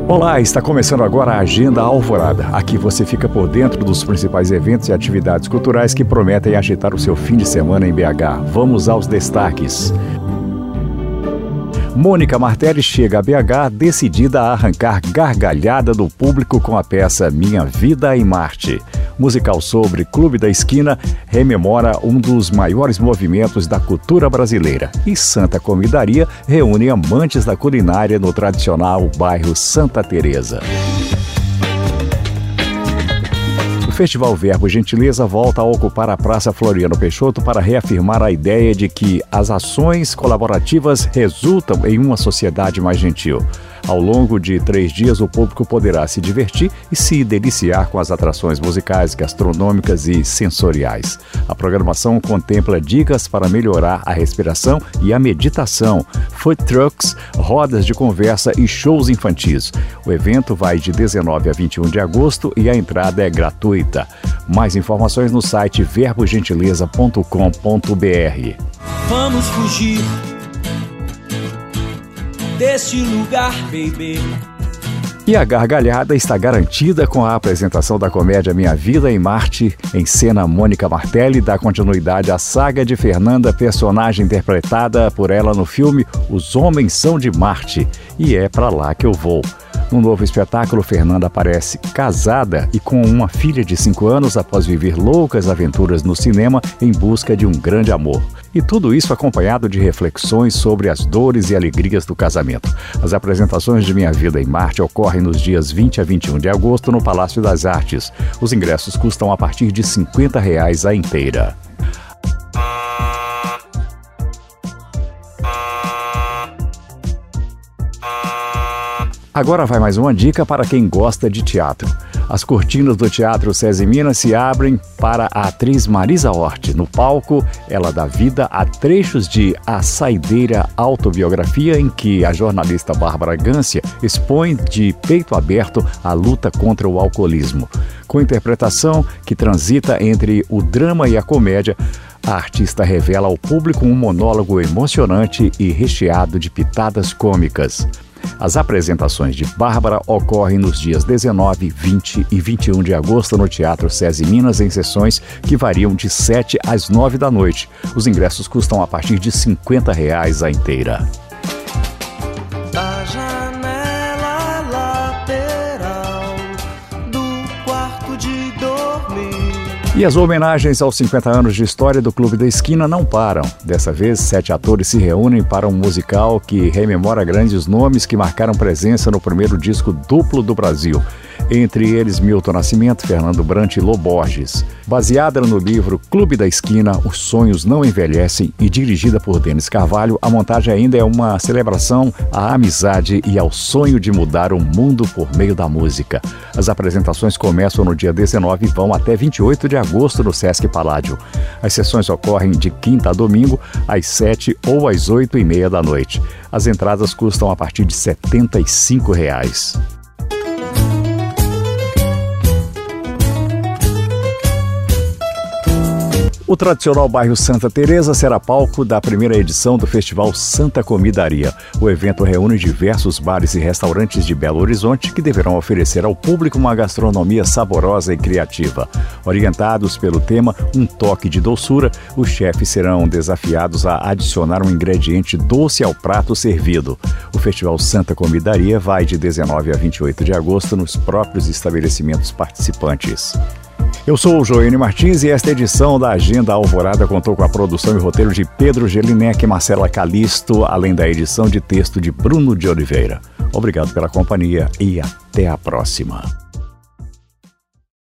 Olá, está começando agora a Agenda Alvorada. Aqui você fica por dentro dos principais eventos e atividades culturais que prometem agitar o seu fim de semana em BH. Vamos aos destaques. Mônica Martelli chega a BH decidida a arrancar gargalhada do público com a peça Minha Vida em Marte. Musical sobre Clube da Esquina rememora um dos maiores movimentos da cultura brasileira. E Santa Comidaria reúne amantes da culinária no tradicional bairro Santa Teresa. O Festival Verbo Gentileza volta a ocupar a Praça Floriano Peixoto para reafirmar a ideia de que as ações colaborativas resultam em uma sociedade mais gentil. Ao longo de 3 dias, o público poderá se divertir e se deliciar com as atrações musicais, gastronômicas e sensoriais. A programação contempla dicas para melhorar a respiração e a meditação, food trucks, rodas de conversa e shows infantis. O evento vai de 19 a 21 de agosto e a entrada é gratuita. Mais informações no site verbogentileza.com.br. Vamos fugir deste lugar, baby. E a gargalhada está garantida com a apresentação da comédia Minha Vida em Marte. Em cena, Mônica Martelli dá continuidade à saga de Fernanda, personagem interpretada por ela no filme Os Homens São de Marte. E é pra lá que eu vou. No novo espetáculo, Fernanda aparece casada e com uma filha de 5 anos após viver loucas aventuras no cinema em busca de um grande amor. E tudo isso acompanhado de reflexões sobre as dores e alegrias do casamento. As apresentações de Minha Vida em Marte ocorrem nos dias 20 a 21 de agosto no Palácio das Artes. Os ingressos custam a partir de R$ 50 a inteira. Agora vai mais uma dica para quem gosta de teatro. As cortinas do Teatro SESI Minas se abrem para a atriz Marisa Hort. No palco, ela dá vida a trechos de A Saideira autobiografia, em que a jornalista Bárbara Gância expõe de peito aberto a luta contra o alcoolismo. Com interpretação que transita entre o drama e a comédia, a artista revela ao público um monólogo emocionante e recheado de pitadas cômicas. As apresentações de Bárbara ocorrem nos dias 19, 20 e 21 de agosto no Teatro SESI Minas, em sessões que variam de 7 às 9 da noite. Os ingressos custam a partir de R$ 50 a inteira. Da janela lateral do quarto de dormir. E as homenagens aos 50 anos de história do Clube da Esquina não param. Dessa vez, 7 atores se reúnem para um musical que rememora grandes nomes que marcaram presença no primeiro disco duplo do Brasil. Entre eles, Milton Nascimento, Fernando Brant e Lô Borges. Baseada no livro Clube da Esquina, Os Sonhos Não Envelhecem e dirigida por Denis Carvalho, a montagem ainda é uma celebração à amizade e ao sonho de mudar o mundo por meio da música. As apresentações começam no dia 19 e vão até 28 de agosto no Sesc Paládio. As sessões ocorrem de quinta a domingo, às 7 ou às 8h30 da noite. As entradas custam a partir de R$ 75. O tradicional bairro Santa Teresa será palco da primeira edição do Festival Santa Comidaria. O evento reúne diversos bares e restaurantes de Belo Horizonte que deverão oferecer ao público uma gastronomia saborosa e criativa. Orientados pelo tema Um Toque de Doçura, os chefes serão desafiados a adicionar um ingrediente doce ao prato servido. O Festival Santa Comidaria vai de 19 a 28 de agosto nos próprios estabelecimentos participantes. Eu sou o Joênio Martins e esta edição da Agenda Alvorada contou com a produção e roteiro de Pedro Gelinek e Marcela Calisto, além da edição de texto de Bruno de Oliveira. Obrigado pela companhia e até a próxima.